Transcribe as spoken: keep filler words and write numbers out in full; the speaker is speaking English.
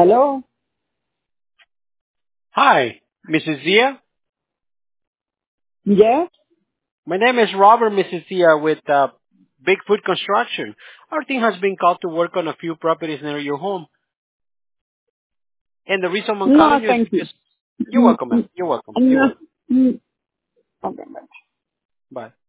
Hello? Hi, Missus Zia. Yes? My name is Robert, Missus Zia, with uh, Bigfoot Construction. Our team has been called to work on a few properties near your home. And the reason I'm No, calling you is thank you. because you're Mm, welcome, man. mm, You're welcome. You're No. welcome. Mm, okay, bye. Bye.